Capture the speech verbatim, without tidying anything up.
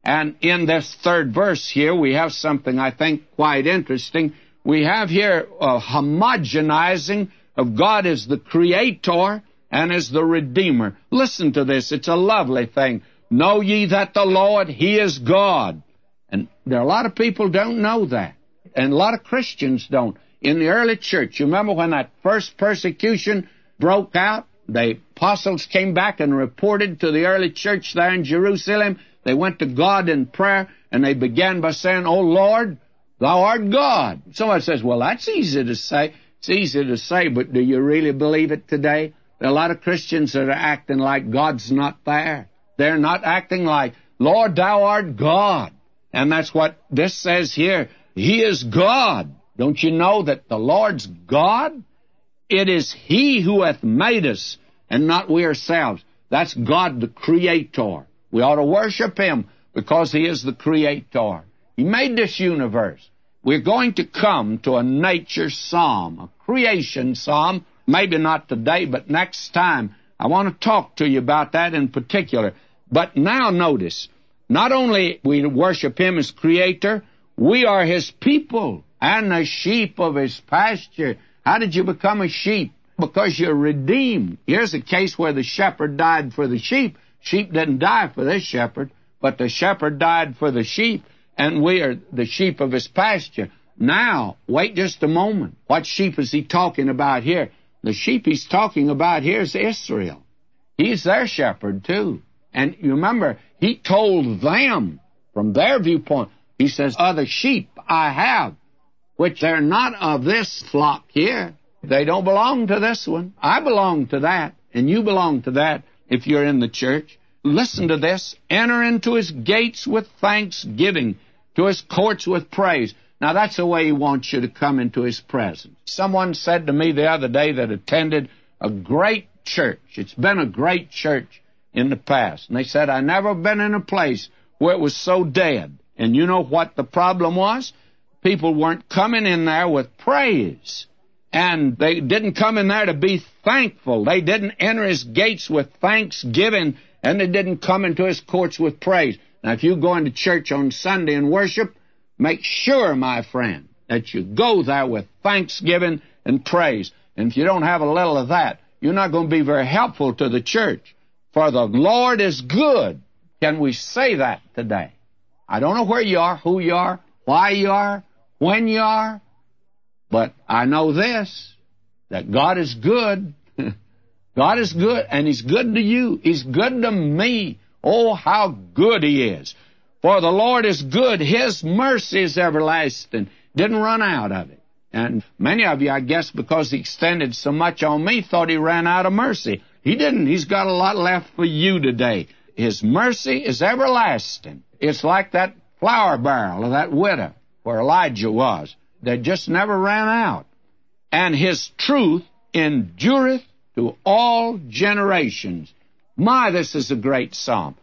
And in this third verse here, we have something I think quite interesting. We have here a homogenizing of God as the Creator and as the Redeemer. Listen to this. It's a lovely thing. Know ye that the Lord, He is God. And there are a lot of people don't know that. And a lot of Christians don't. In the early church, you remember when that first persecution broke out? The apostles came back and reported to the early church there in Jerusalem. They went to God in prayer, and they began by saying, "O Lord, Thou art God." Somebody says, well, that's easy to say. It's easy to say, but do you really believe it today? There are a lot of Christians that are acting like God's not there. They're not acting like, "Lord, Thou art God." And that's what this says here. He is God. Don't you know that the Lord's God? It is He who hath made us, and not we ourselves. That's God the Creator. We ought to worship Him because He is the Creator. He made this universe. We're going to come to a nature psalm, a creation psalm, maybe not today, but next time. I want to talk to you about that in particular. But now notice, not only we worship Him as Creator, we are His people and the sheep of His pasture. How did you become a sheep? Because you're redeemed. Here's a case where the shepherd died for the sheep. Sheep didn't die for this shepherd, but the shepherd died for the sheep, and we are the sheep of His pasture. Now, wait just a moment. What sheep is He talking about here? The sheep He's talking about here is Israel. He's their shepherd, too. And you remember, He told them, from their viewpoint, He says, "Other sheep I have, which they're not of this flock here." They don't belong to this one. I belong to that, and you belong to that if you're in the church. Listen to this. Enter into His gates with thanksgiving, to His courts with praise. Now, that's the way He wants you to come into His presence. Someone said to me the other day that attended a great church. It's been a great church in the past. And they said, "I never been in a place where it was so dead." And you know what the problem was? People weren't coming in there with praise. And they didn't come in there to be thankful. They didn't enter His gates with thanksgiving, and they didn't come into His courts with praise. Now, if you go into church on Sunday and worship, make sure, my friend, that you go there with thanksgiving and praise. And if you don't have a little of that, you're not going to be very helpful to the church. For the Lord is good. Can we say that today? I don't know where you are, who you are, why you are, when you are, but I know this, that God is good. God is good, and He's good to you. He's good to me. Oh, how good He is. For the Lord is good. His mercy is everlasting. Didn't run out of it. And many of you, I guess, because He extended so much on me, thought He ran out of mercy. He didn't. He's got a lot left for you today. His mercy is everlasting. It's like that flour barrel of that widow where Elijah was, that just never ran out. And His truth endureth to all generations. My, this is a great psalm.